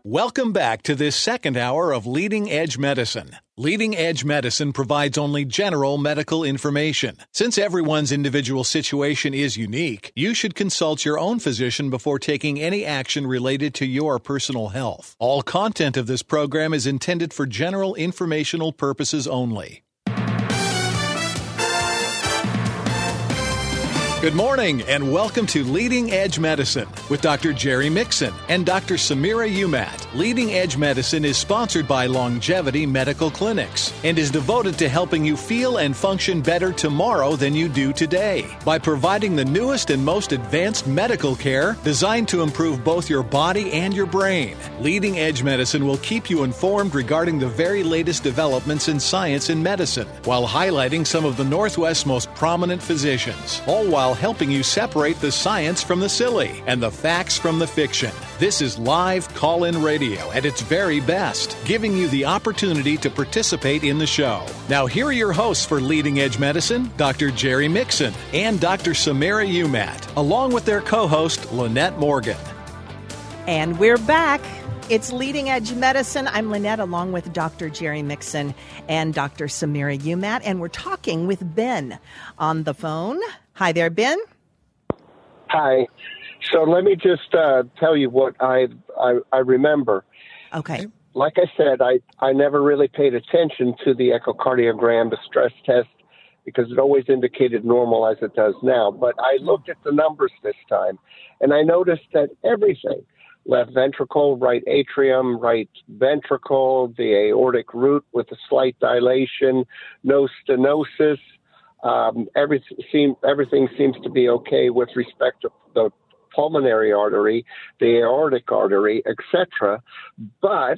Welcome back to this second hour of Leading Edge Medicine. Leading Edge Medicine provides only general medical information. Since everyone's individual situation is unique, you should consult your own physician before taking any action related to your personal health. All content of this program is intended for general informational purposes only. Good morning and welcome to Leading Edge Medicine with Dr. Jerry Mixon and Dr. Samira Umat. Leading Edge Medicine is sponsored by Longevity Medical Clinics and is devoted to helping you feel and function better tomorrow than you do today by providing the newest and most advanced medical care designed to improve both your body and your brain. Leading Edge Medicine will keep you informed regarding the very latest developments in science and medicine while highlighting some of the Northwest's most prominent physicians, all while helping you separate the science from the silly and the facts from the fiction. This is live call-in radio at its very best, giving you the opportunity to participate in the show. Now, here are your hosts for Leading Edge Medicine, Dr. Jerry Mixon and Dr. Samira Umat, along with their co-host, Lynette Morgan. And we're back. It's Leading Edge Medicine. I'm Lynette, along with Dr. Jerry Mixon and Dr. Samira Umat, and we're talking with Ben on the phone. Hi there, Ben. Hi. So let me just tell you what I remember. Okay. Like I said, I never really paid attention to the echocardiogram, the stress test, because it always indicated normal as it does now. But I looked at the numbers this time, and I noticed that everything, left ventricle, right atrium, right ventricle, the aortic root with a slight dilation, no stenosis, everything seems to be okay with respect to the pulmonary artery, the aortic artery, etc. But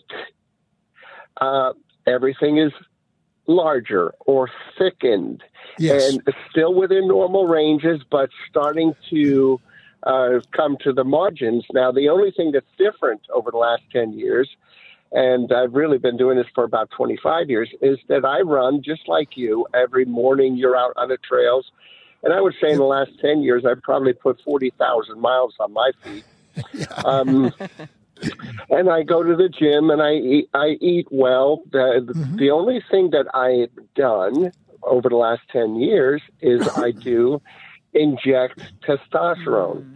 everything is larger or thickened, and still within normal ranges, but starting to come to the margins. Now, the only thing that's different over the last 10 years, and I've really been doing this for about 25 years, is that I run just like you. Every morning you're out on the trails. And I would say in the last 10 years, I've probably put 40,000 miles on my feet. And I go to the gym and I eat well. The only thing that I've done over the last 10 years is I do inject testosterone.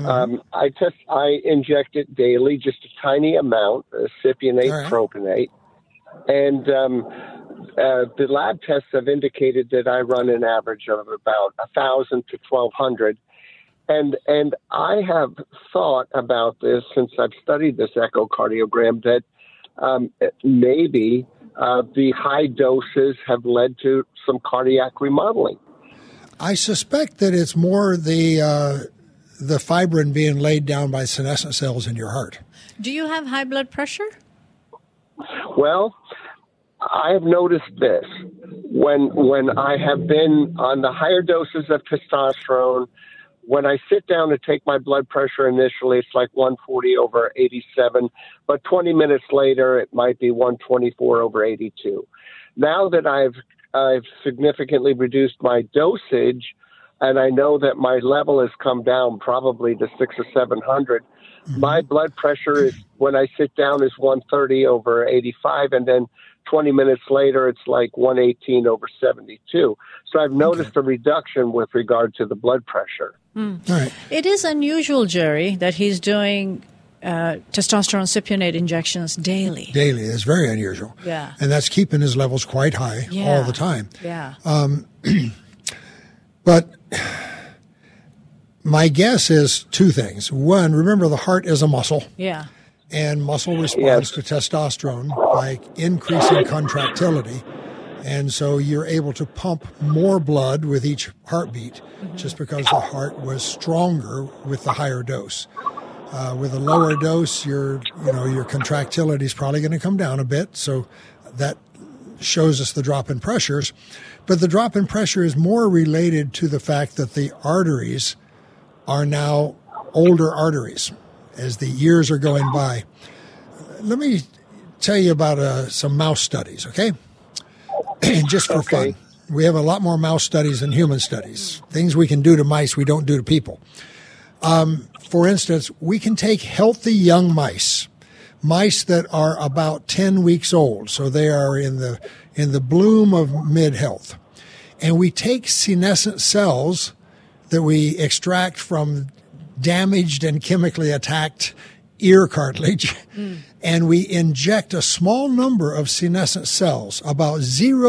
I inject it daily, just a tiny amount, cypionate, propionate. And the lab tests have indicated that I run an average of about 1,000 to 1,200. And I have thought about this since I've studied this echocardiogram, that maybe the high doses have led to some cardiac remodeling. I suspect that it's more the fibrin being laid down by senescent cells in your heart. Do you have high blood pressure? Well, I have noticed this. When I have been on the higher doses of testosterone, when I sit down to take my blood pressure initially, it's like 140 over 87, but 20 minutes later, it might be 124 over 82. Now that I've significantly reduced my dosage, and I know that my level has come down probably to 600 or 700. My blood pressure is, when I sit down, is 130 over 85, and then 20 minutes later, it's like 118 over 72. So I've noticed a reduction with regard to the blood pressure. Right. It is unusual, Jerry, that he's doing testosterone cypionate injections daily. Daily is very unusual. Yeah. And that's keeping his levels quite high all the time. Yeah. But my guess is two things. One, remember the heart is a muscle. Yeah. And muscle responds to testosterone by increasing contractility. And so you're able to pump more blood with each heartbeat just because the heart was stronger with the higher dose. With a lower dose, your contractility is probably going to come down a bit. So that shows us the drop in pressures. But the drop in pressure is more related to the fact that the arteries are now older arteries as the years are going by. Let me tell you about some mouse studies, okay? Just for fun. We have a lot more mouse studies than human studies. Things we can do to mice we don't do to people. For instance, we can take healthy young mice, mice that are about 10 weeks old, so they are in the bloom of mid-health. And we take senescent cells that we extract from damaged and chemically attacked ear cartilage, and we inject a small number of senescent cells, about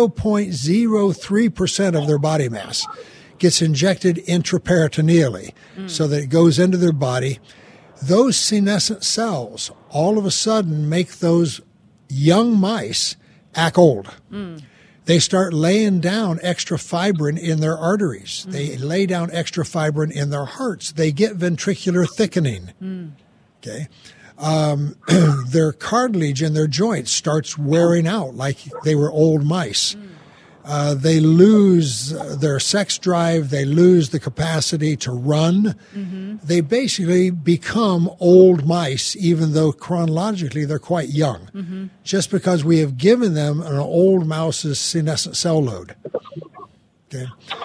0.03% of their body mass gets injected intraperitoneally so that it goes into their body. Those senescent cells all of a sudden make those young mice act old. They start laying down extra fibrin in their arteries. They lay down extra fibrin in their hearts. They get ventricular thickening. Okay. Their cartilage in their joints starts wearing out like they were old mice. They lose their sex drive. They lose the capacity to run. They basically become old mice, even though chronologically they're quite young, just because we have given them an old mouse's senescent cell load. Okay.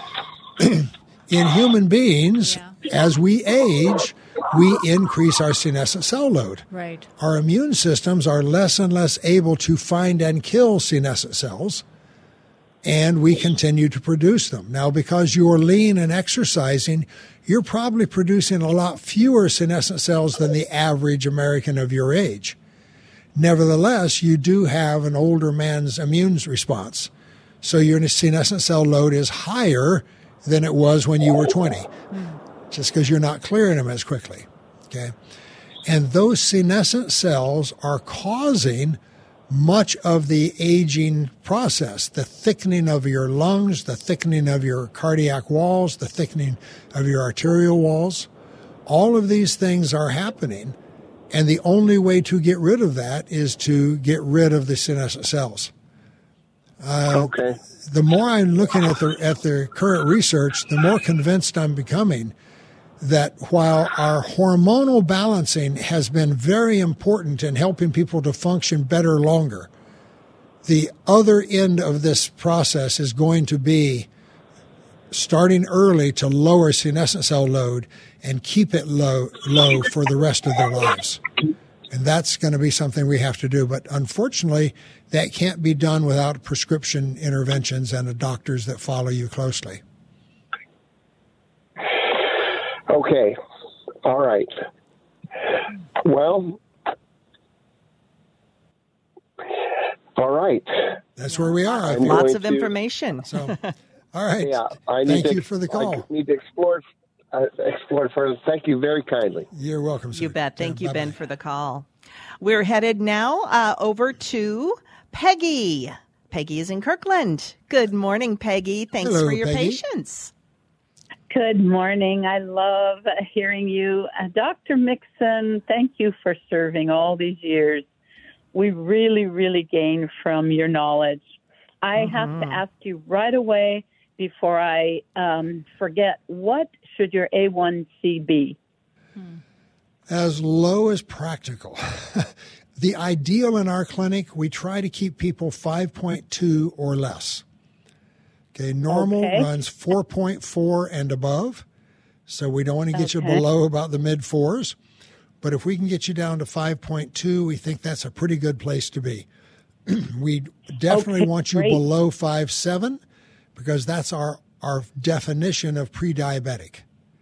In human beings, as we age, we increase our senescent cell load. Right. Our immune systems are less and less able to find and kill senescent cells, and we continue to produce them. Now, because you're lean and exercising, you're probably producing a lot fewer senescent cells than the average American of your age. Nevertheless, you do have an older man's immune response. So your senescent cell load is higher than it was when you were 20, just because you're not clearing them as quickly. Okay? And those senescent cells are causing much of the aging process, the thickening of your lungs, the thickening of your cardiac walls, the thickening of your arterial walls. All of these things are happening, and the only way to get rid of that is to get rid of the senescent cells. Okay. The more I'm looking at the current research, the more convinced I'm becoming that while our hormonal balancing has been very important in helping people to function better longer, the other end of this process is going to be starting early to lower senescent cell load and keep it low for the rest of their lives. And that's going to be something we have to do. But unfortunately, that can't be done without prescription interventions and the doctors that follow you closely. Okay. All right. Well, all right. That's where we are. Lots of information. So, all right. Yeah, Thank you for the call. I need to explore further. Thank you very kindly. You're welcome, sir. You bet. Thank you, Bye-bye. Ben, for the call. We're headed now over to Peggy. Peggy is in Kirkland. Good morning, Peggy. Thanks Hello, for your Peggy. patience. Good morning. I love hearing you. Dr. Mixon, thank you for serving all these years. We really, really gain from your knowledge. I have to ask you right away before I forget, what should your A1C be? As low as practical. The ideal in our clinic, we try to keep people 5.2 or less. Okay, normal runs 4.4 and above, so we don't want to get you below about the mid-4s. But if we can get you down to 5.2, we think that's a pretty good place to be. We definitely want you below 5.7 because that's our definition of pre-diabetic.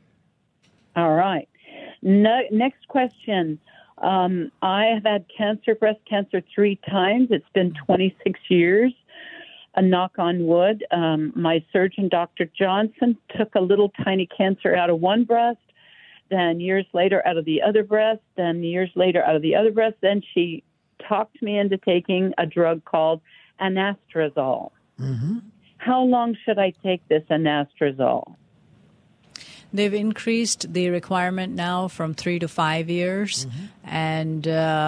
All right. Next question. I have had cancer, breast cancer 3 times. It's been 26 years. A knock on wood. My surgeon, Dr. Johnson, took a little tiny cancer out of one breast, then years later out of the other breast, then years later out of the other breast. Then she talked me into taking a drug called anastrozole. How long should I take this anastrozole? They've increased the requirement now from 3 to 5 years, and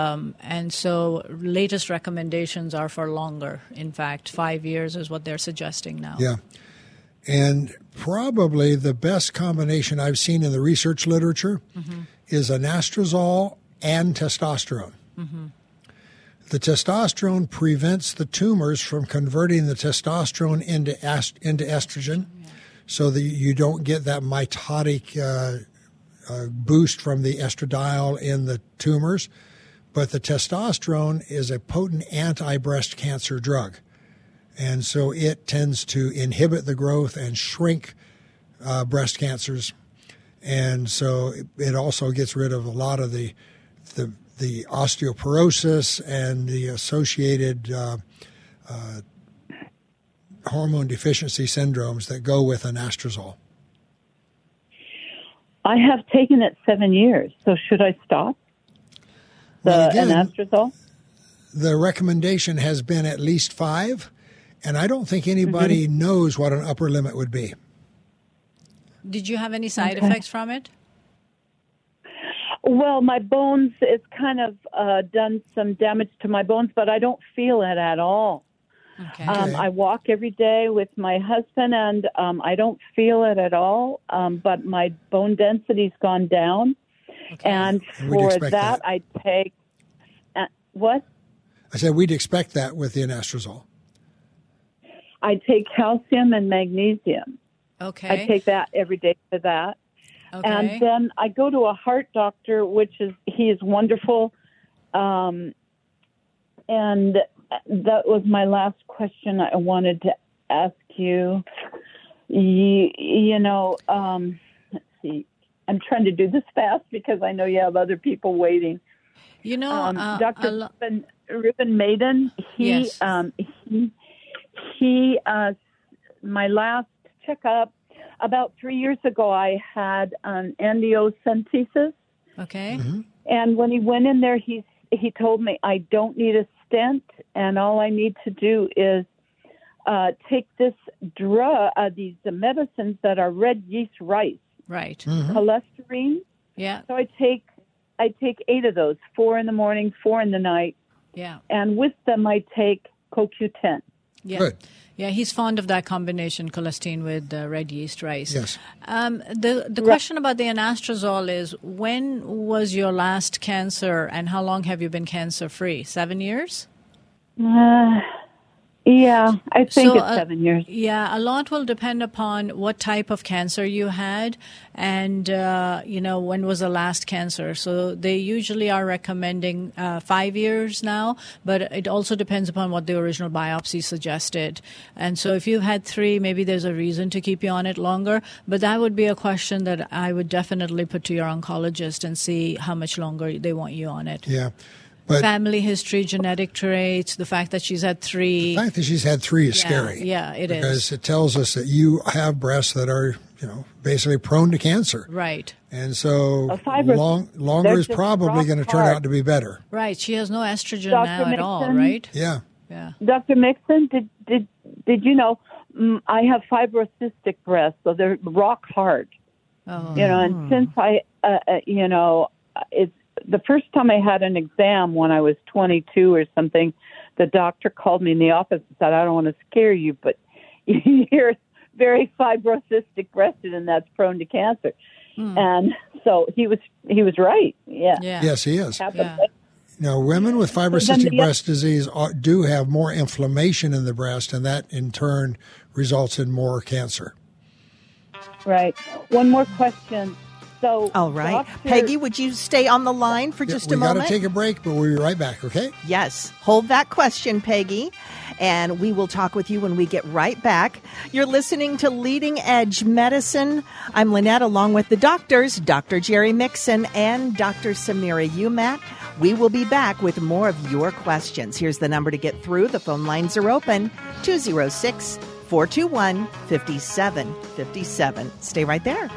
so latest recommendations are for longer. In fact, 5 years is what they're suggesting now. Yeah. And probably the best combination I've seen in the research literature is anastrozole and testosterone. The testosterone prevents the tumors from converting the testosterone into estrogen, so that you don't get that mitotic boost from the estradiol in the tumors. But the testosterone is a potent anti-breast cancer drug. And so it tends to inhibit the growth and shrink breast cancers. And so it also gets rid of a lot of the osteoporosis and the associated hormone deficiency syndromes that go with anastrozole. I have taken it 7 years, so should I stop the anastrozole? The recommendation has been at least 5, and I don't think anybody knows what an upper limit would be. Did you have any side effects from it? Well, my bones, it's kind of done some damage to my bones, but I don't feel it at all. Okay. I walk every day with my husband, and I don't feel it at all, but my bone density's gone down. Okay. And for that, I take what? I said we'd expect that with the anastrozole. I take calcium and magnesium. Okay. I take that every day for that. Okay. And then I go to a heart doctor, he is wonderful. And that was my last question I wanted to ask you. Let's see. I'm trying to do this fast because I know you have other people waiting. Dr. Ruben Maiden, yes. My last checkup, about 3 years ago, I had an amniocentesis. Okay. Mm-hmm. And when he went in there, he told me I don't need a stent, and all I need to do is take this drug, these medicines that are red yeast rice, Right. cholesterol. Yeah. So I take 8 of those, 4 in the morning, 4 in the night, Yeah. and with them I take CoQ10. Yeah. Good. Yeah, he's fond of that combination, cholesterol with red yeast rice. Yes. The question about the anastrozole is, when was your last cancer, and how long have you been cancer-free? 7 years? Yeah, I think it's 7 years. Yeah, a lot will depend upon what type of cancer you had and, when was the last cancer. So they usually are recommending 5 years now, but it also depends upon what the original biopsy suggested. And so if you've had 3, maybe there's a reason to keep you on it longer. But that would be a question that I would definitely put to your oncologist and see how much longer they want you on it. Yeah. But family history, genetic traits, the fact that she's had 3. The fact that she's had 3 is scary. Yeah, it is. Because it tells us that you have breasts that are, basically prone to cancer. Right. And so longer is just probably going to turn hard. out to be better. Right. She has no estrogen Dr. now at all, Mixon? right? Yeah. Yeah. Dr. Mixon, did you know I have fibrocystic breasts, so they're rock hard. Oh. And since it's the first time I had an exam when I was 22 or something, the doctor called me in the office and said, I don't want to scare you, but you're very fibrocystic breasted and that's prone to cancer. And so he was right. Yeah. Yes, he is. Yeah. Now, women with fibrocystic breast disease do have more inflammation in the breast, and that in turn results in more cancer. Right. One more question. So, all right. Peggy, would you stay on the line for just a moment? We got to take a break, but we'll be right back, okay? Yes. Hold that question, Peggy, and we will talk with you when we get right back. You're listening to Leading Edge Medicine. I'm Lynette, along with the doctors, Dr. Jerry Mixon and Dr. Samira Umat. We will be back with more of your questions. Here's the number to get through. The phone lines are open, 206-421-5757. Stay right there.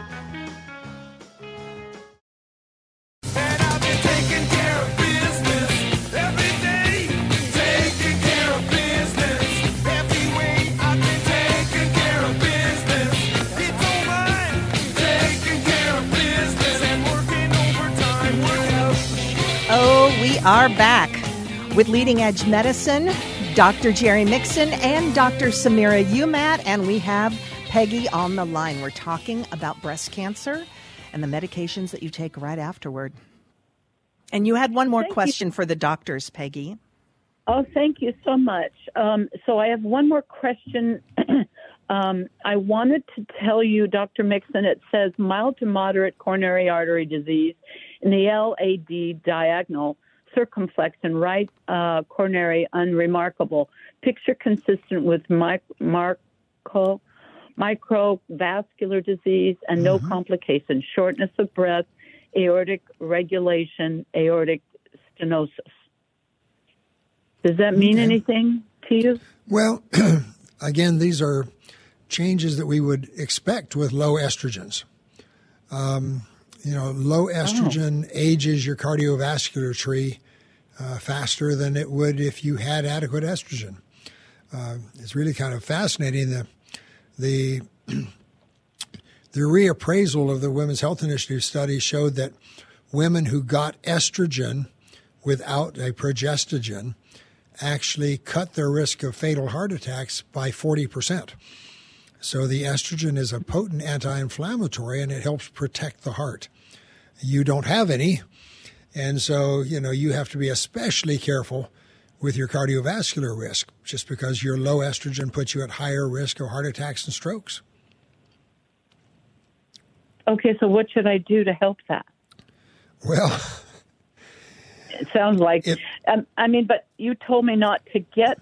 We are back with Leading Edge Medicine, Dr. Jerry Mixon and Dr. Samira Umat, and we have Peggy on the line. We're talking about breast cancer and the medications that you take right afterward. And you had one more question for the doctors, Peggy. Oh, thank you so much. So I have one more question. I wanted to tell you, Dr. Mixon, it says mild to moderate coronary artery disease in the LAD diagonal circumflex and right coronary unremarkable. Picture consistent with microvascular disease and no complications. Shortness of breath, aortic regulation, aortic stenosis. Does that mean anything to you? Well, again, these are changes that we would expect with low estrogens. Low estrogen ages your cardiovascular tree faster than it would if you had adequate estrogen. It's really kind of fascinating. The reappraisal of the Women's Health Initiative study showed that women who got estrogen without a progestogen actually cut their risk of fatal heart attacks by 40%. So the estrogen is a potent anti-inflammatory, and it helps protect the heart. You don't have any, and so, you have to be especially careful with your cardiovascular risk, just because your low estrogen puts you at higher risk of heart attacks and strokes. Okay, so what should I do to help that? Well, it sounds like, but you told me not to get,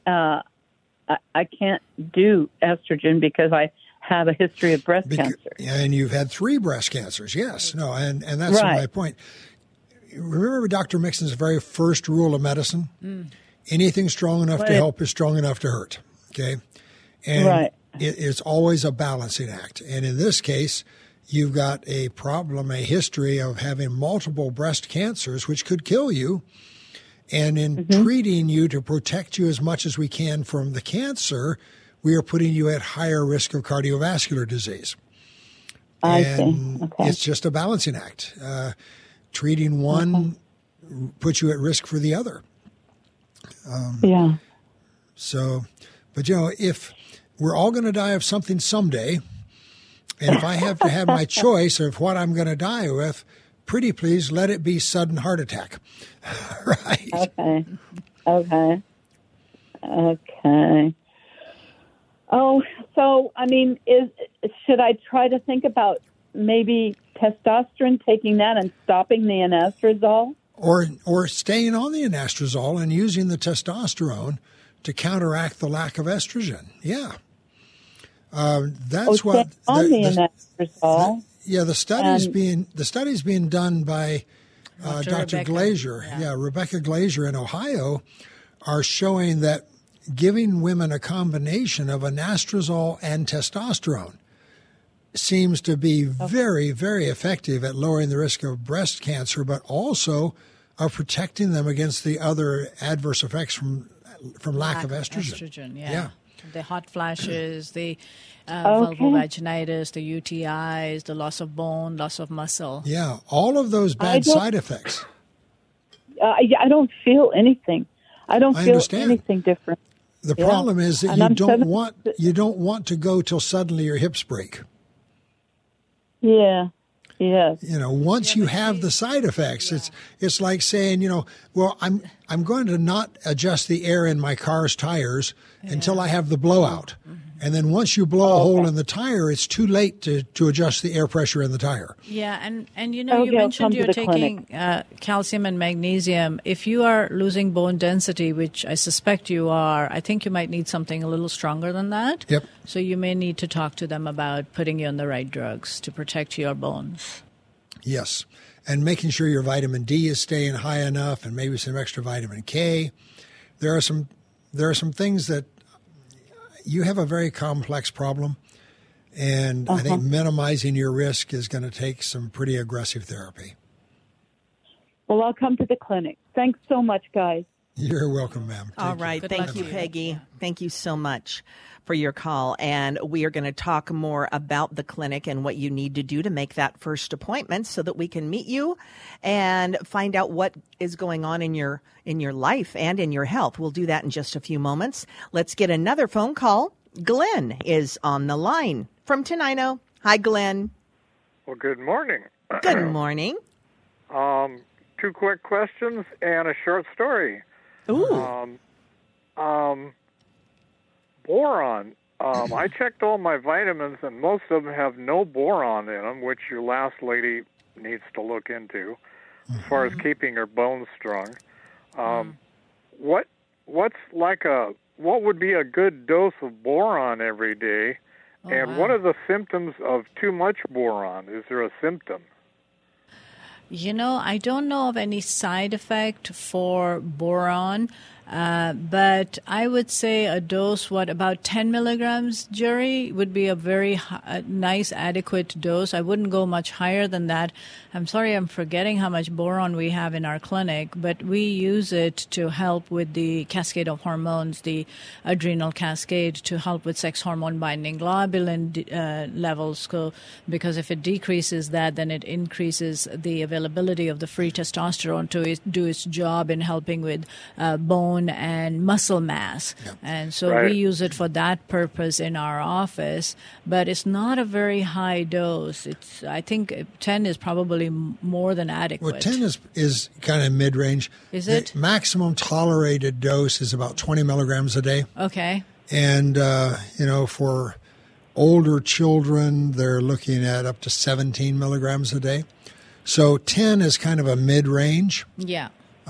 I can't do estrogen because I have a history of breast cancer. And you've had 3 breast cancers, yes. No, and that's my point. Remember Dr. Mixon's very first rule of medicine? Anything strong enough to help is strong enough to hurt, okay? And it's always a balancing act. And in this case, you've got a problem, a history of having multiple breast cancers, which could kill you. And in treating you to protect you as much as we can from the cancer, we are putting you at higher risk of cardiovascular disease. I see. Okay. It's just a balancing act. Treating one puts you at risk for the other. So, but if we're all going to die of something someday, and if I have to have my choice of what I'm going to die with, pretty please let it be sudden heart attack. Right? Okay. Oh, so, should I try to think about maybe testosterone, taking that and stopping the anastrozole? Or staying on the anastrozole and using the testosterone to counteract the lack of estrogen. Yeah. That's what on the anastrozole. The studies being done by Dr. Glaser, Rebecca Glaser in Ohio, are showing that giving women a combination of anastrozole and testosterone seems to be very, very effective at lowering the risk of breast cancer, but also of protecting them against the other adverse effects from lack of estrogen. The hot flashes, the vulvovaginitis, the UTIs, the loss of bone, loss of muscle. Yeah, all of those bad side effects. I don't feel anything. I don't feel anything different. The problem is that you don't want to go till suddenly your hips break. Yeah. Yes. Once you have the side effects, it's like saying, I'm going to not adjust the air in my car's tires until I have the blowout. And then once you blow a hole in the tire, it's too late to adjust the air pressure in the tire. Yeah, and you mentioned you're taking calcium and magnesium. If you are losing bone density, which I suspect you are, I think you might need something a little stronger than that. Yep. So you may need to talk to them about putting you on the right drugs to protect your bones. Yes, and making sure your vitamin D is staying high enough, and maybe some extra vitamin K. There are some things that you have a very complex problem, and I think minimizing your risk is going to take some pretty aggressive therapy. Well, I'll come to the clinic. Thanks so much, guys. You're welcome, ma'am. All right. Thank you, Peggy. Thank you so much for your call. And we are going to talk more about the clinic and what you need to do to make that first appointment so that we can meet you and find out what is going on in your life and in your health. We'll do that in just a few moments. Let's get another phone call. Glenn is on the line from Tenino. Hi, Glenn. Well, good morning. Good morning. 2 quick questions and a short story. Ooh. Boron. I checked all my vitamins, and most of them have no boron in them, which your last lady needs to look into. as far as keeping her bones strong. What would be a good dose of boron every day? And what are the symptoms of too much boron? Is there a symptom? I don't know of any side effect for boron, but I would say a dose, about 10 milligrams, Jerry, would be a very nice, adequate dose. I wouldn't go much higher than that. I'm sorry, I'm forgetting how much boron we have in our clinic, but we use it to help with the cascade of hormones, the adrenal cascade, to help with sex hormone binding globulin levels. Because if it decreases that, then it increases the availability of the free testosterone to do its job in helping with bone and muscle mass. Yep. And so we use it for that purpose in our office, but it's not a very high dose. I think 10 is probably more than adequate. Well, 10 is kind of mid-range. Is it? The maximum tolerated dose is about 20 milligrams a day. Okay. And, for older children, they're looking at up to 17 milligrams a day. So 10 is kind of a mid-range. Yeah.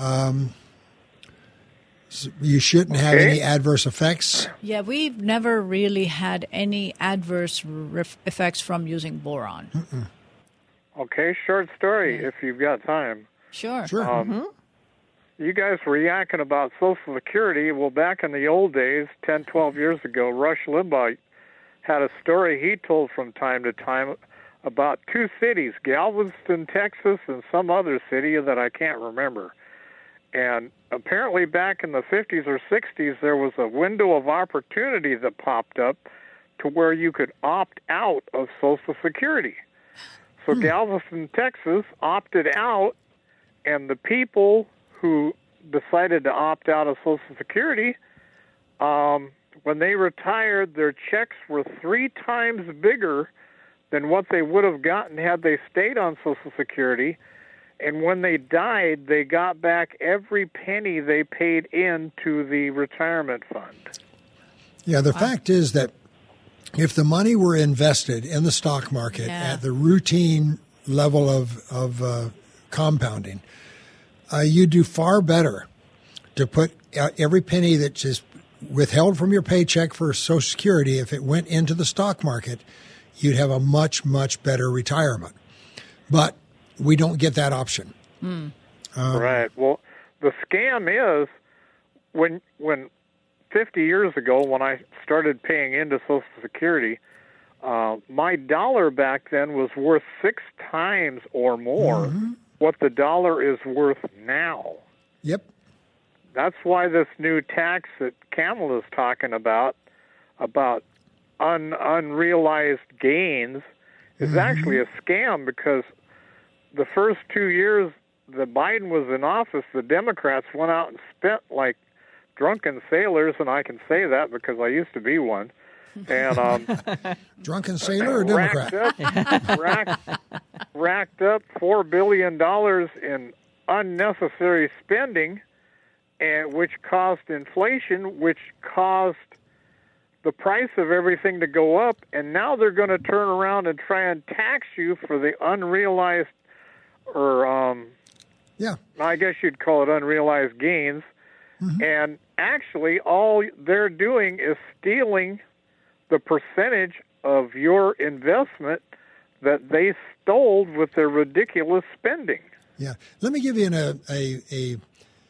You shouldn't have any adverse effects. Yeah, we've never really had any adverse effects from using boron. Mm-mm. Okay, short story if you've got time. Sure. You guys were yakking about Social Security. Well, back in the old days, 10, 12 years ago, Rush Limbaugh had a story he told from time to time about two cities, Galveston, Texas, and some other city that I can't remember. And apparently back in the 50s or 60s, there was a window of opportunity that popped up to where you could opt out of Social Security. So Galveston, Texas opted out, and the people who decided to opt out of Social Security, when they retired, their checks were 3 times bigger than what they would have gotten had they stayed on Social Security. And when they died, they got back every penny they paid into the retirement fund. Yeah, the fact is that if the money were invested in the stock market at the routine level of compounding, you do far better to put every penny that's just withheld from your paycheck for Social Security. If it went into the stock market, you'd have a much, much better retirement. But we don't get that option. Right. Well, the scam is when 50 years ago, when I started paying into Social Security, my dollar back then was worth 6 times or more what the dollar is worth now. Yep. That's why this new tax that Kamala is talking about unrealized gains, is actually a scam, because the first 2 years that Biden was in office, the Democrats went out and spent like drunken sailors, and I can say that because I used to be one. And drunken sailor or Democrat? Racked up $4 billion in unnecessary spending, and which caused inflation, which caused the price of everything to go up, and now they're going to turn around and try and tax you for the unrealized, or I guess you'd call it unrealized gains. And actually, all they're doing is stealing the percentage of your investment that they stole with their ridiculous spending. Yeah. Let me give you an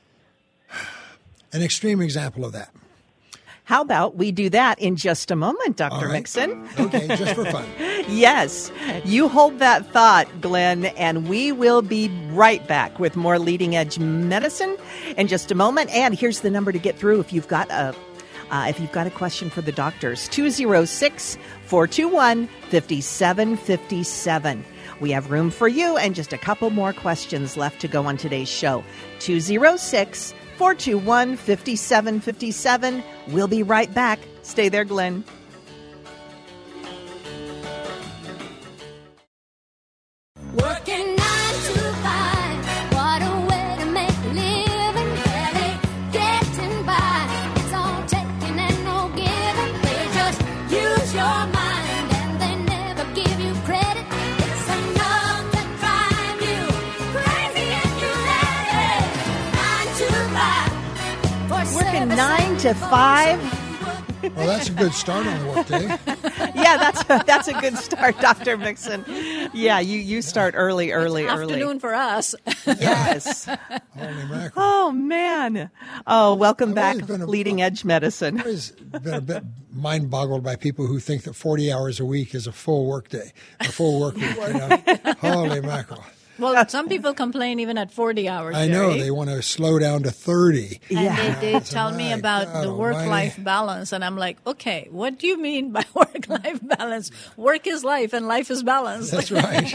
extreme example of that. How about we do that in just a moment, Dr. Mixon? Okay, just for fun. Yes. You hold that thought, Glenn, and we will be right back with more Leading Edge Medicine in just a moment. And here's the number to get through if you've got a question for the doctors, 206-421-5757. We have room for you and just a couple more questions left to go on today's show. 206-421-5757. We'll be right back. Stay there, Glenn. Working 9 to 5, what a way to make a living. Barely getting by, it's all taking and no giving. They just use your mind and they never give you credit. It's enough to drive you crazy and you Working 9 to 5. Well, that's a good start on the workday. Yeah, that's a good start, Dr. Mixon. Yeah, you start early. Afternoon for us. Yes. Holy mackerel. Oh, man. Oh, welcome back, always been Leading Edge Medicine. I've always been a bit mind-boggled by people who think that 40 hours a week is a full workday, a full work week. Holy mackerel. Well, some people complain even at 40 hours. I know. Jerry. They want to slow down to 30. And they So tell me my about God the work-life balance, and I'm like, okay, what do you mean by work-life balance? Work is life, and life is balance. That's right.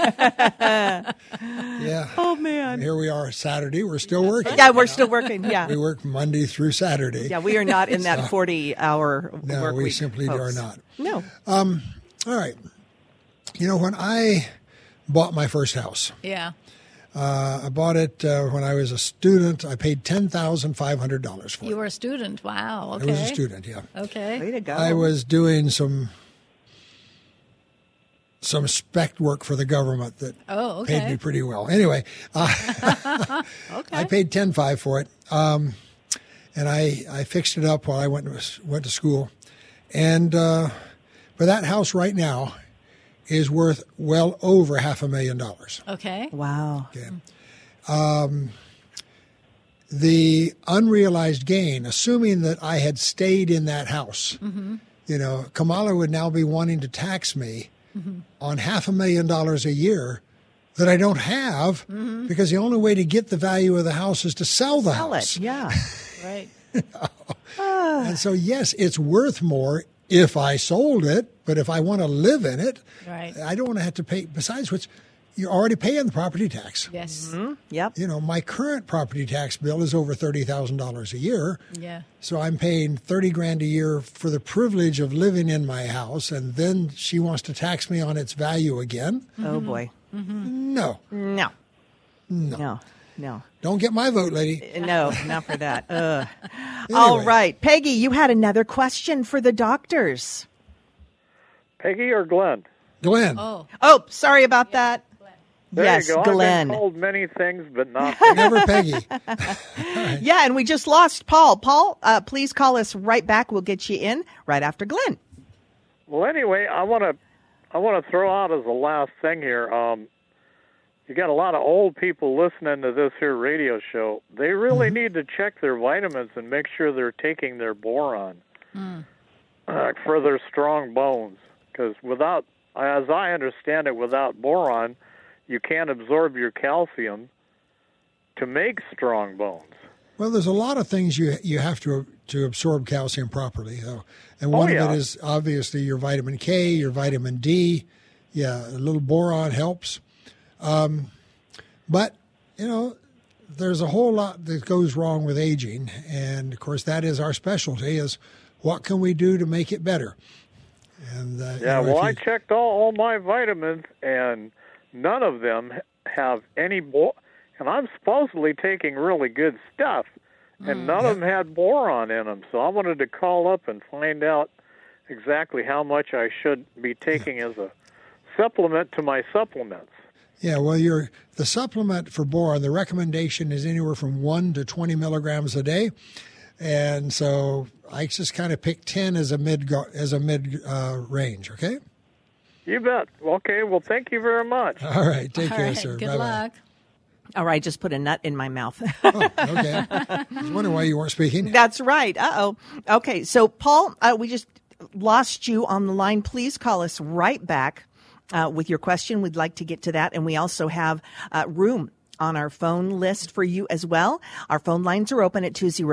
Yeah. Oh, man. Here we are Saturday. We're still working. Yeah, we're still working. Yeah. We work Monday through Saturday. Yeah, we are not in that 40-hour No, work we week, simply folks. are not. No. All right. When I bought my first house, Yeah. I bought it when I was a student. I paid $10,500 for it. You were a student. Wow. Okay. I was a student, yeah. Okay. Way to go. I was doing some spec work for the government that Oh, okay. paid me pretty well. Anyway, I paid $10,500 for it, and I fixed it up while I went to school. And but that house right now is worth well over $500,000. Okay. Wow. Okay. The unrealized gain, assuming that I had stayed in that house, Kamala would now be wanting to tax me on $500,000 a year that I don't have because the only way to get the value of the house is to sell the house. It. Yeah. Right. And so, yes, it's worth more if I sold it, but if I want to live in it, Right. I don't want to have to pay. Besides which, you're already paying the property tax. Yes. Yep. My current property tax bill is over $30,000 a year. Yeah. So I'm paying $30,000 a year for the privilege of living in my house, and then she wants to tax me on its value again. Oh, boy. No. No. Don't get my vote, lady. No, not for that. All right. Peggy, you had another question for the doctors. Peggy or Glenn? Glenn. Oh. Oh, sorry about that. There Yes, you go. Glenn. I've been told many things, but not Peggy. Never Peggy. Yeah, and we just lost Paul. Paul, please call us right back. We'll get you in right after Glenn. Well, anyway, I want to throw out as a last thing here. You got a lot of old people listening to this here radio show. They really need to check their vitamins and make sure they're taking their boron for their strong bones. Because without, as I understand it, without boron, you can't absorb your calcium to make strong bones. Well, there's a lot of things you have to absorb calcium properly, though. And one of it is obviously your vitamin K, your vitamin D. Yeah, a little boron helps. But, there's a whole lot that goes wrong with aging. And, of course, that is our specialty, is what can we do to make it better? And I checked all my vitamins, and none of them have any and I'm supposedly taking really good stuff, and none of them had boron in them. So I wanted to call up and find out exactly how much I should be taking as a supplement to my supplements. Yeah, well, the supplement for boron, the recommendation is anywhere from 1 to 20 milligrams a day. And so I just kind of picked 10 as a mid range, okay? You bet. Okay, well, thank you very much. All right, take All care, right. sir. Good Bye-bye. luck. All right, just put a nut in my mouth. Oh, okay. I was wondering why you weren't speaking. That's right. Uh-oh. Okay, so Paul, we just lost you on the line. Please call us right back with your question. We'd like to get to that. And we also have room on our phone list for you as well. Our phone lines are open at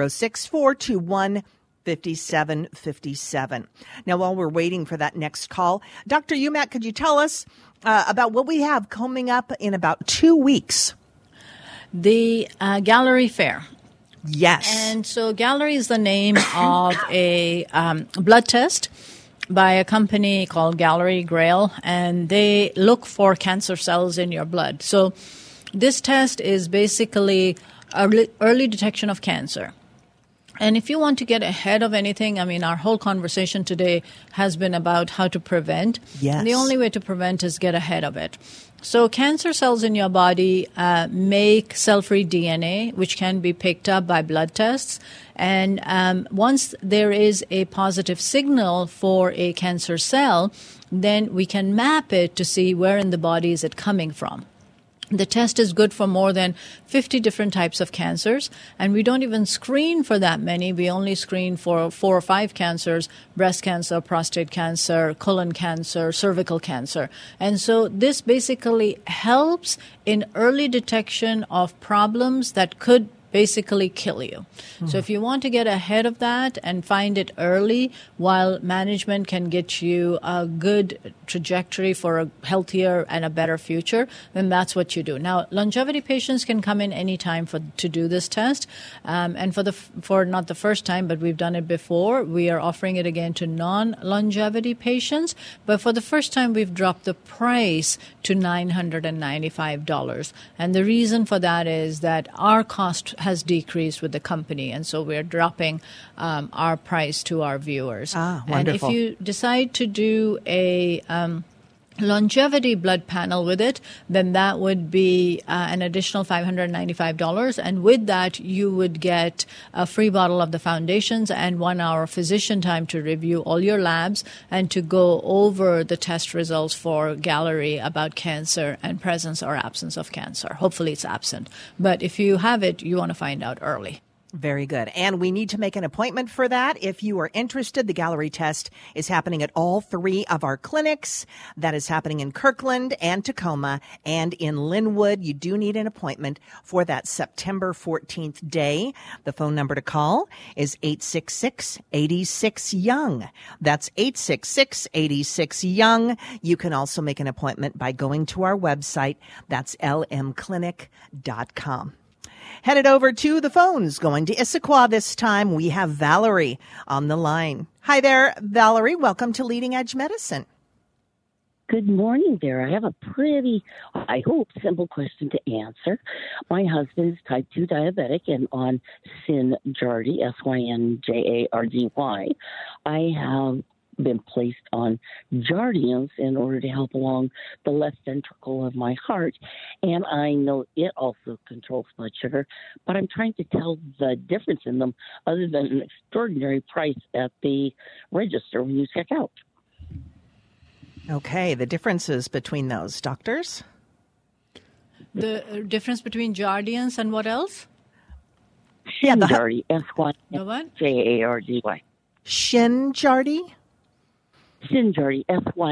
206-421-5757. Now, while we're waiting for that next call, Dr. Umat, could you tell us about what we have coming up in about 2 weeks? The Gallery Fair. Yes. And so Gallery is the name of a blood test by a company called Gallery Grail, and they look for cancer cells in your blood. So this test is basically early detection of cancer. And if you want to get ahead of anything, I mean, our whole conversation today has been about how to prevent. Yes. And the only way to prevent is get ahead of it. So cancer cells in your body make cell-free DNA, which can be picked up by blood tests. And once there is a positive signal for a cancer cell, then we can map it to see where in the body is it coming from. The test is good for more than 50 different types of cancers, and we don't even screen for that many. We only screen for 4 or 5 cancers: breast cancer, prostate cancer, colon cancer, cervical cancer. And so this basically helps in early detection of problems that could basically kill you. So if you want to get ahead of that and find it early while management can get you a good trajectory for a healthier and a better future, then that's what you do. Now, longevity patients can come in anytime to do this test. And for not the first time, but we've done it before, we are offering it again to non-longevity patients. But for the first time, we've dropped the price to $995. And the reason for that is that our cost has decreased with the company, and so we're dropping our price to our viewers. Wonderful. And if you decide to do a longevity blood panel with it, then that would be an additional $595. And with that, you would get a free bottle of the foundations and 1 hour physician time to review all your labs and to go over the test results for Galleri about cancer and presence or absence of cancer. Hopefully it's absent. But if you have it, you want to find out early. Very good. And we need to make an appointment for that. If you are interested, the Galleri test is happening at all 3 of our clinics. That is happening in Kirkland and Tacoma and in Linwood. You do need an appointment for that September 14th day. The phone number to call is 866-86-YOUNG. That's 866-86-YOUNG. You can also make an appointment by going to our website. That's lmclinic.com. Headed over to the phones, going to Issaquah this time. We have Valerie on the line. Hi there, Valerie. Welcome to Leading Edge Medicine. Good morning there. I have a pretty, I hope, simple question to answer. My husband is type 2 diabetic and on Synjardy, Synjardy. I have been placed on Jardiance in order to help along the left ventricle of my heart, and I know it also controls blood sugar, but I'm trying to tell the difference in them other than an extraordinary price at the register when you check out. Okay, the differences between those, doctors? The difference between Jardiance and what else? Synjardy, Synjardy. Synjardy? Synjardy,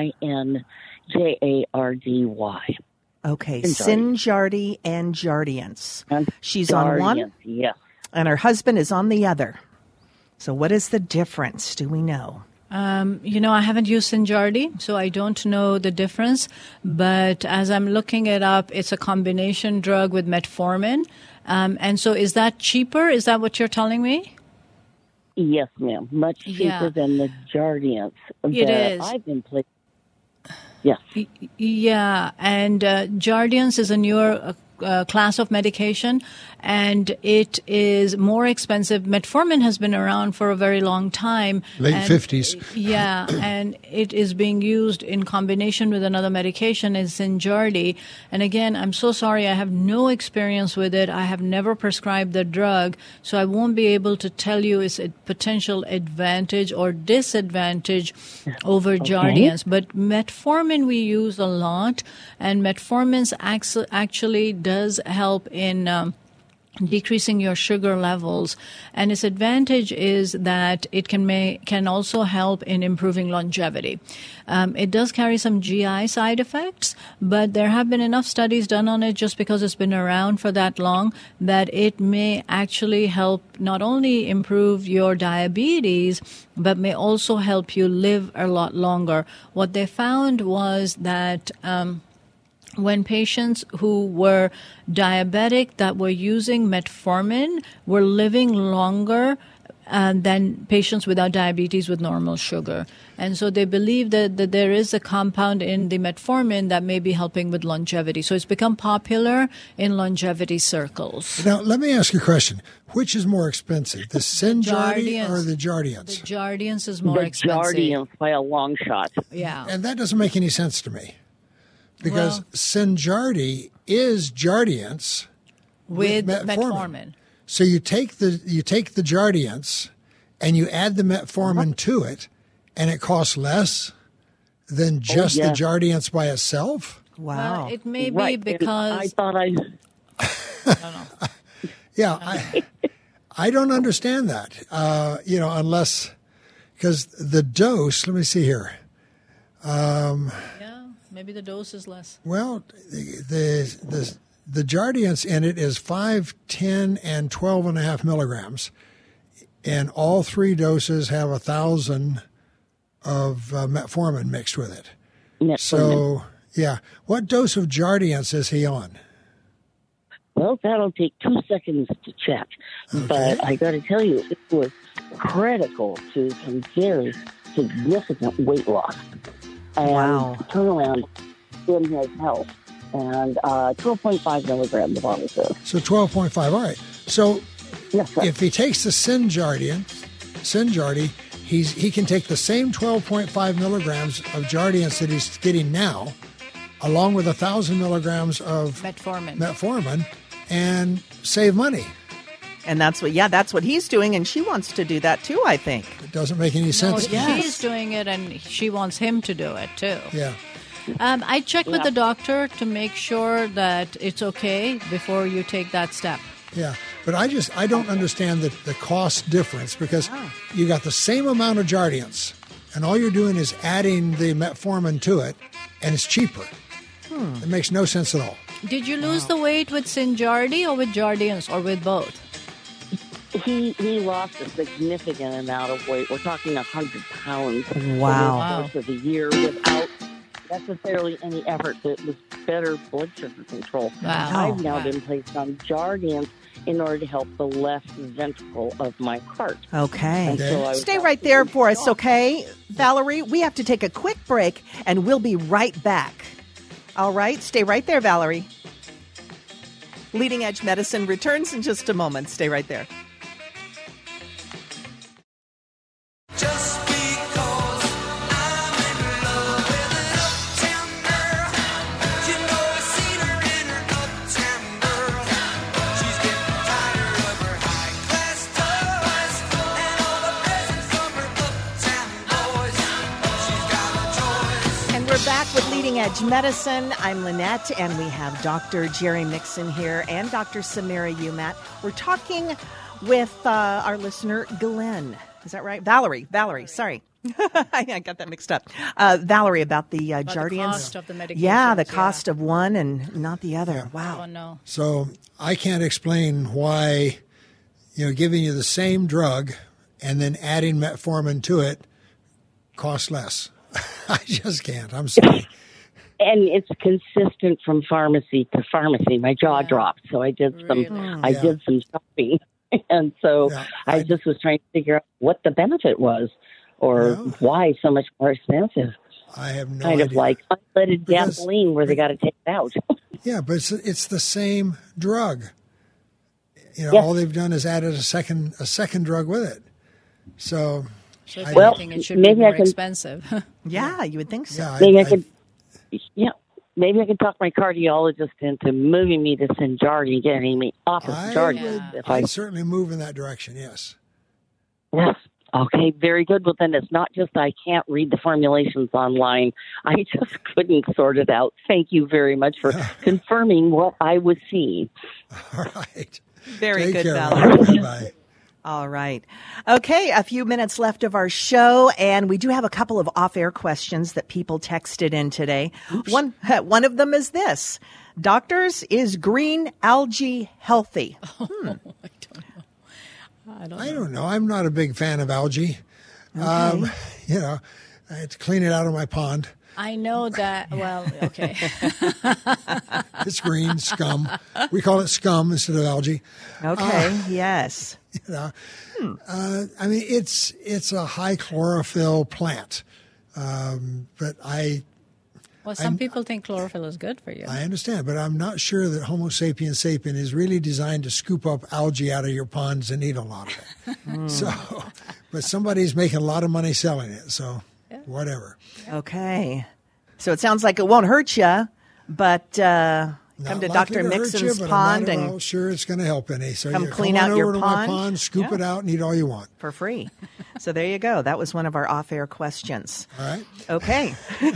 Synjardy. Okay, Synjardy and Jardiance. She's on one, yes, and her husband is on the other. So what is the difference? Do we know? I haven't used Synjardy, so I don't know the difference. But as I'm looking it up, it's a combination drug with metformin. And so is that cheaper? Is that what you're telling me? Yes, ma'am. Much cheaper than the Jardiance. It is. I've been placed. Yes. Yeah, and Jardiance is a newer class of medication, and it is more expensive. Metformin has been around for a very long time. Late 50s. Yeah, and it is being used in combination with another medication, is Synjardy. And again, I'm so sorry, I have no experience with it. I have never prescribed the drug, so I won't be able to tell you its potential advantage or disadvantage over Jardiance. But metformin we use a lot, and metformin actually does help in decreasing your sugar levels, and its advantage is that it can also help in improving longevity. It does carry some GI side effects, but there have been enough studies done on it just because it's been around for that long that it may actually help not only improve your diabetes, but may also help you live a lot longer. What they found was that when patients who were diabetic that were using metformin were living longer than patients without diabetes with normal sugar. And so they believe that there is a compound in the metformin that may be helping with longevity. So it's become popular in longevity circles. Now, let me ask you a question. Which is more expensive, the Synjardy or the Jardiance? The Jardiance is more expensive. The Jardiance by a long shot. Yeah. And that doesn't make any sense to me. Because Synjardy is Jardiance with metformin. So you take the Jardiance and you add the metformin to it, and it costs less than just the Jardiance by itself? Wow. Well, it may be because... I thought I don't know. Yeah, I don't understand that, unless... Because the dose, let me see here. Maybe the dose is less. Well, the Jardiance in it is 5, 10, and 12.5 milligrams, and all three doses have 1,000 of metformin mixed with it. So, what dose of Jardiance is he on? Well, that'll take 2 seconds to check, but I got to tell you, it was critical to some very significant weight loss and turnaround in his health. And 12.5 milligrams the bottle says. So 12.5. All right. So if he takes the Synjardy, he can take the same 12.5 milligrams of Jardiance that he's getting now, along with 1,000 milligrams of metformin, and save money. And that's what he's doing, and she wants to do that too, I think. It doesn't make any sense. She's doing it, and she wants him to do it too. Yeah. I checked with the doctor to make sure that it's okay before you take that step. Yeah, but I don't understand the cost difference, because you got the same amount of Jardiance, and all you're doing is adding the metformin to it, and it's cheaper. It makes no sense at all. Did you lose the weight with Synjardy or with Jardiance, or with both? He lost a significant amount of weight. We're talking 100 pounds over the course of the year without necessarily any effort. It was better blood sugar control. I've now been placed on Jardiance in order to help the left ventricle of my heart. Okay. So stay right there for us, okay, Valerie? We have to take a quick break, and we'll be right back. All right? Stay right there, Valerie. Leading Edge Medicine returns in just a moment. Stay right there. Back with Leading Edge Medicine. I'm Lynette, and we have Dr. Jerry Mixon here and Dr. Samira Umat. We're talking with our listener, Glenn. Is that right? Valerie, sorry. I got that mixed up. Valerie, about the Jardiance. The cost of the medications. Yeah, the cost of one and not the other. Yeah. Wow. Oh, no. So I can't explain why, giving you the same drug and then adding metformin to it costs less. I just can't. I'm sorry. And it's consistent from pharmacy to pharmacy. My jaw dropped, so I did some shopping, and so I just was trying to figure out what the benefit was, or why so much more expensive. I have no idea. Kind of like unleaded gasoline, where they got to take it out. Yeah, but it's the same drug. All they've done is added a second drug with it. So I think it should be more expensive. Yeah, you would think so. Yeah, maybe I could talk my cardiologist into moving me to Synjardy, getting me off of Synjardy. I'd certainly move in that direction, yes. Yes. Okay, very good. Well, then it's not just I can't read the formulations online. I just couldn't sort it out. Thank you very much for confirming what I was seeing. All right. Very good, care, Valerie. Bye. All right. Okay, a few minutes left of our show, and we do have a couple of off-air questions that people texted in today. One of them is this. Doctors, is green algae healthy? I don't know. I'm not a big fan of algae. Okay. I had to clean it out of my pond. I know that. Well, okay. It's green, scum. We call it scum instead of algae. Okay, yes. You know, I mean, it's a high chlorophyll plant, but Well, some people think chlorophyll is good for you. I understand, but I'm not sure that Homo sapiens sapien is really designed to scoop up algae out of your ponds and eat a lot of it. So, but somebody's making a lot of money selling it, so whatever. Okay. So it sounds like it won't hurt you, but come to Dr. Mixon's pond I'm not at and all sure it's going to help any. So come you clean come on out your over to my pond. pond, scoop it out, and eat all you want. for free. So there you go. That was one of our off-air questions. All right. Okay.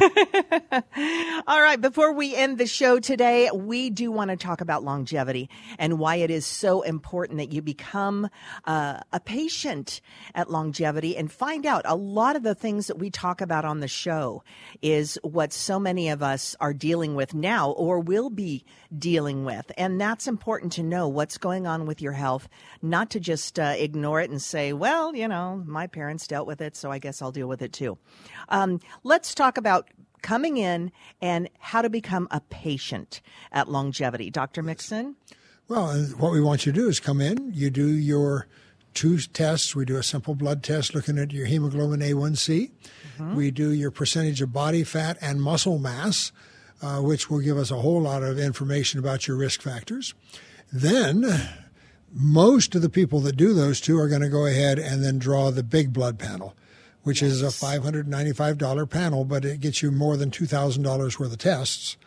All right. Before we end the show today, we do want to talk about longevity and why it is so important that you become a patient at Longevity and find out a lot of the things that we talk about on the show is what so many of us are dealing with now or will be dealing with. And that's important to know what's going on with your health, not to just ignore it and say, well, you know, my parents dealt with it, so I guess I'll deal with it too. Let's talk about coming in and how to become a patient at Longevity. Dr. Mixon? Well, what we want you to do is come in. You do your 2 tests. We do a simple blood test looking at your hemoglobin A1C. Mm-hmm. We do your percentage of body fat and muscle mass, which will give us a whole lot of information about your risk factors. Then most of the people that do those 2 are going to go ahead and then draw the big blood panel, which is a $595 panel, but it gets you more than $2,000 worth of tests.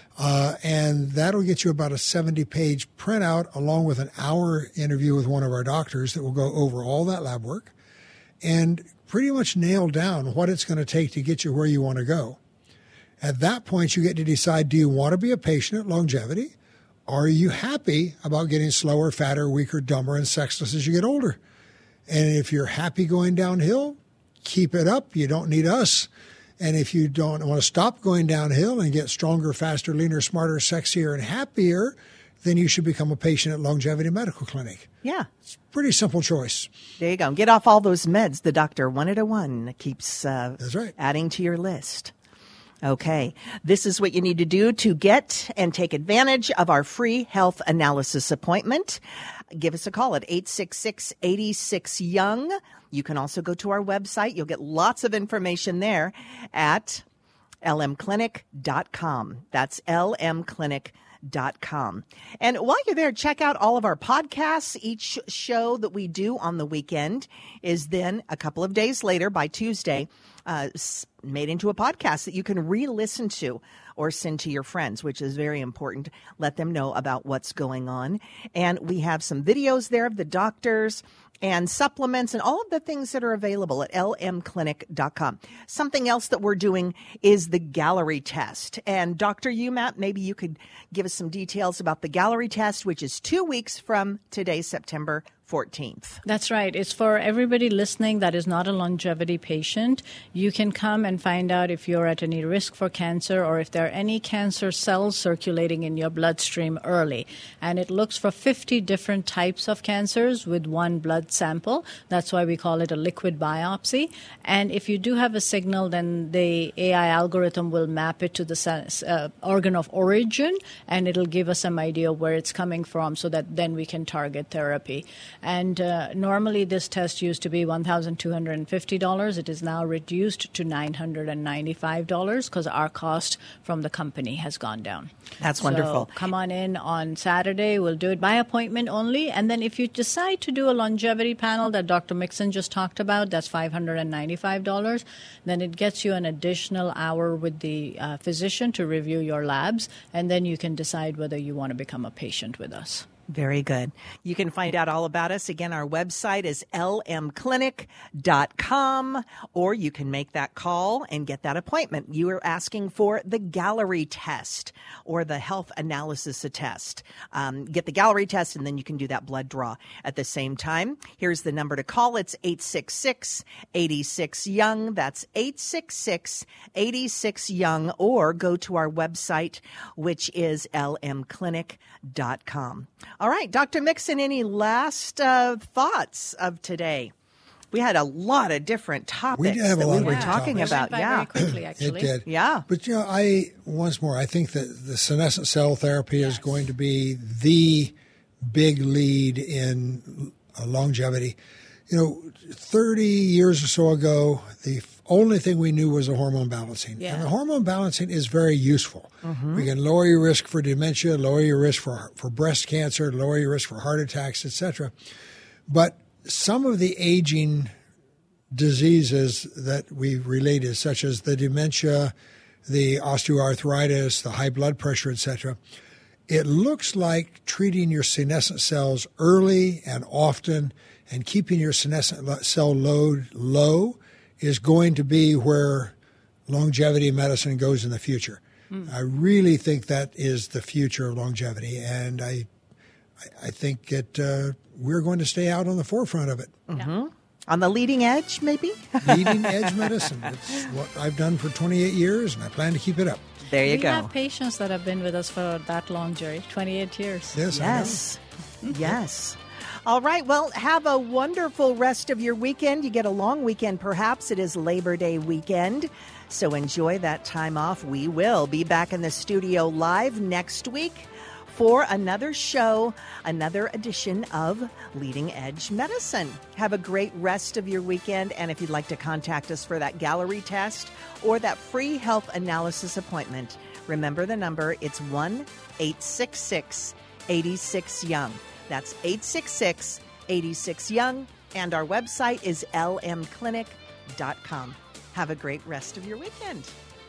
And that'll get you about a 70-page printout along with an hour interview with one of our doctors that will go over all that lab work and pretty much nail down what it's going to take to get you where you want to go. At that point, you get to decide, do you want to be a patient at Longevity? Or are you happy about getting slower, fatter, weaker, dumber, and sexless as you get older? And if you're happy going downhill, keep it up. You don't need us. And if you don't want to stop going downhill and get stronger, faster, leaner, smarter, sexier, and happier, then you should become a patient at Longevity Medical Clinic. Yeah. It's a pretty simple choice. There you go. Get off all those meds the doctor one at a one keeps That's right. adding to your list. Okay. This is what you need to do to get and take advantage of our free health analysis appointment. Give us a call at 866-86-YOUNG. You can also go to our website. You'll get lots of information there at lmclinic.com. That's lmclinic.com. And while you're there, check out all of our podcasts. Each show that we do on the weekend is then a couple of days later by Tuesday made into a podcast that you can re-listen to or send to your friends, which is very important. Let them know about what's going on. And we have some videos there of the doctors and supplements and all of the things that are available at lmclinic.com. Something else that we're doing is the Gallery test. And Dr. Umat, maybe you could give us some details about the Gallery test, which is 2 weeks from today, September 14th. That's right. It's for everybody listening that is not a Longevity patient. You can come and find out if you're at any risk for cancer or if there are any cancer cells circulating in your bloodstream early. And it looks for 50 different types of cancers with one blood sample. That's why we call it a liquid biopsy. And if you do have a signal, then the AI algorithm will map it to the organ of origin, and it'll give us some idea where it's coming from so that then we can target therapy. And normally this test used to be $1,250. It is now reduced to $995 because our cost from the company has gone down. That's wonderful. So come on in on Saturday. We'll do it by appointment only. And then if you decide to do a Longevity panel that Dr. Mixon just talked about, that's $595. Then it gets you an additional hour with the physician to review your labs. And then you can decide whether you want to become a patient with us. Very good. You can find out all about us. Again, our website is lmclinic.com, or you can make that call and get that appointment. You are asking for the Gallery test or the health analysis test. Get the Gallery test, and then you can do that blood draw at the same time. Here's the number to call. It's 866-86-YOUNG. That's 866-86-YOUNG, or go to our website, which is lmclinic.com. All right, Dr. Mixon, any last thoughts of today? We had a lot of different topics We did have a lot we of were different talking topics. about. It went by Yeah. very quickly, actually. It did. Yeah. But, once more, I think that the senescent cell therapy is going to be the big lead in longevity. 30 years or so ago, the only thing we knew was the hormone balancing. Yeah. And the hormone balancing is very useful. Mm-hmm. We can lower your risk for dementia, lower your risk for breast cancer, lower your risk for heart attacks, etc. But some of the aging diseases that we related, such as the dementia, the osteoarthritis, the high blood pressure, etc., it looks like treating your senescent cells early and often and keeping your senescent cell load low is going to be where longevity medicine goes in the future. I really think that is the future of longevity, and I think that we're going to stay out on the forefront of it. Mm-hmm. On the leading edge, maybe? Leading edge medicine. It's what I've done for 28 years, and I plan to keep it up. There you We go. have patients that have been with us for that long, Jerry, 28 years. Yes, Yes. Yes. All right. Well, have a wonderful rest of your weekend. You get a long weekend, perhaps. It is Labor Day weekend. So enjoy that time off. We will be back in the studio live next week for another show, another edition of Leading Edge Medicine. Have a great rest of your weekend. And if you'd like to contact us for that Gallery test or that free health analysis appointment, remember the number. It's 1-866-86-YOUNG. That's 866-86-YOUNG. And our website is lmclinic.com. Have a great rest of your weekend.